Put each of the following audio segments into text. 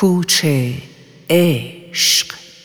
کوچه عشق.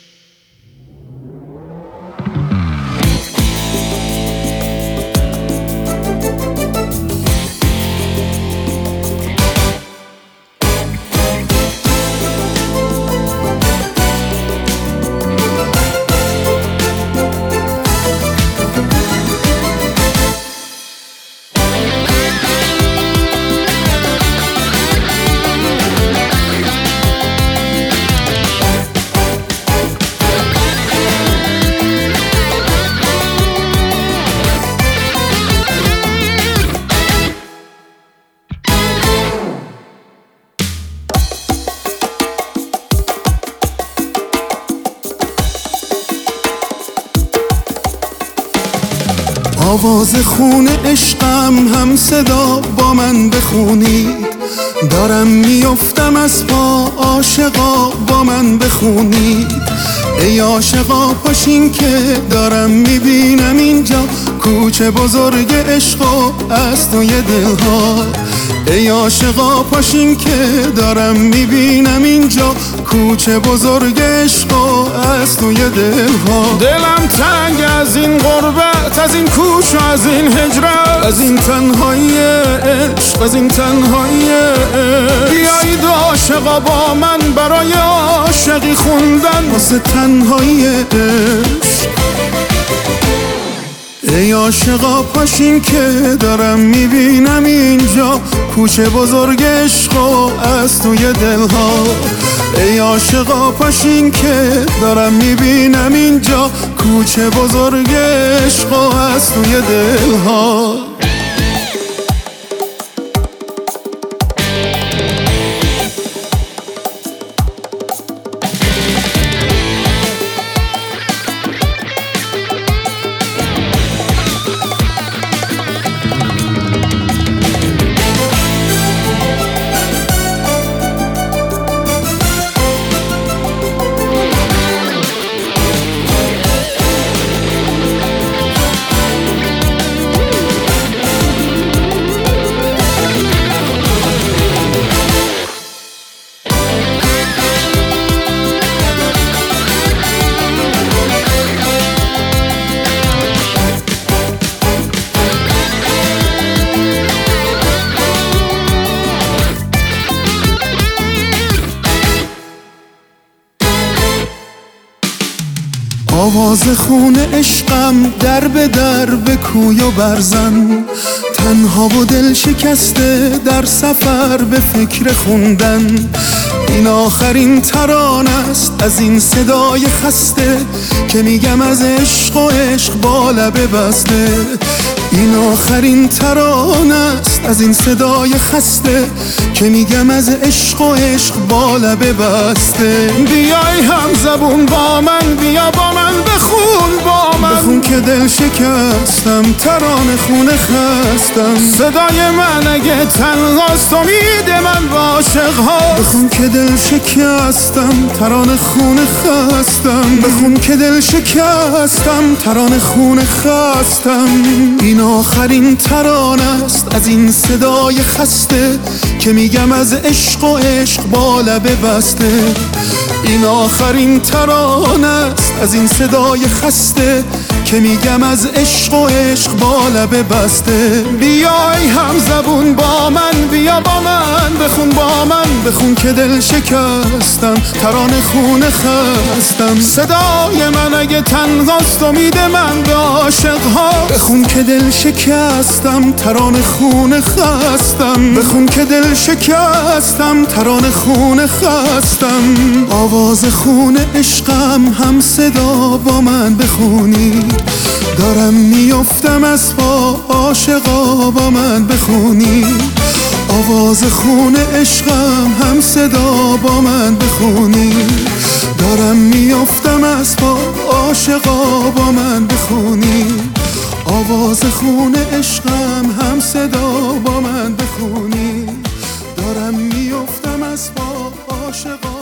آواز خون عشقم هم صدا با من بخونید، دارم میافتم از پا عاشقا با من بخونید. ای عاشقا پاشین که دارم میبینم اینجا کوچه بزرگ عشق و از توی دلها. ای عاشقا پاشین که دارم میبینم اینجا کوچه بزرگ عشق و از توی دلها. دلم تنگ از این غربت، از این کوچ و از این هجرت، از این تنهایی عشق، از این تنهایی عشق. بیایید عاشقا با من برای عاشقی خوندن واسه تنهایی عشق. ای عاشقا پاشین که دارم میبینم اینجا کوچه بزرگ عشق و از توی دلها. ای عاشقا پاشین که دارم میبینم اینجا کوچه بزرگ عشق و از توی دلها. آواز خون عشقم در به در به کوی و برزن، تنها و دل شکسته در سفر به فکر خوندن. این آخرین ترانه است از این صدای خسته که میگم از عشق و عشق با لب بسته. این آخرین ترانه است از این صدای خسته که میگم از عشق و عشق با لب بسته. بیای هم زبون با من، بیا با من بخون با من، بخون که دل شکستم ترانه خونه خستم. صدای من اگه تنهاست امید من با عاشقها. بخون که دل شکستم ترانه خونه خستم. بخون که دل شکستم ترانه خونه خستم. این آخرین ترانه است از این صدای خسته که میگم از عشق و عشق با لب بسته. این آخرین ترانه است از این صدای خسته که میگم از عشق و عشق با لب بسته. بیای هم زبون با من، بیا با من بخون با من، بخون که دل شکستم ترانه خونه خستم. صدای من اگه تنهاست امید من به عاشقها. بخون که دل شکستم ترانه خونه خستم. بخون که دل شکستم ترانه خونه خستم. آواز خون عشقم هم صدا با من بخونید، دارم میافتم از پا عاشقا با من بخونید. آواز خون عشقم هم صدا با من بخونید، دارم میافتم از پا عاشقا با من بخونید. آواز خون عشقم هم صدا با من بخونید، دارم میافتم از پا عاشقا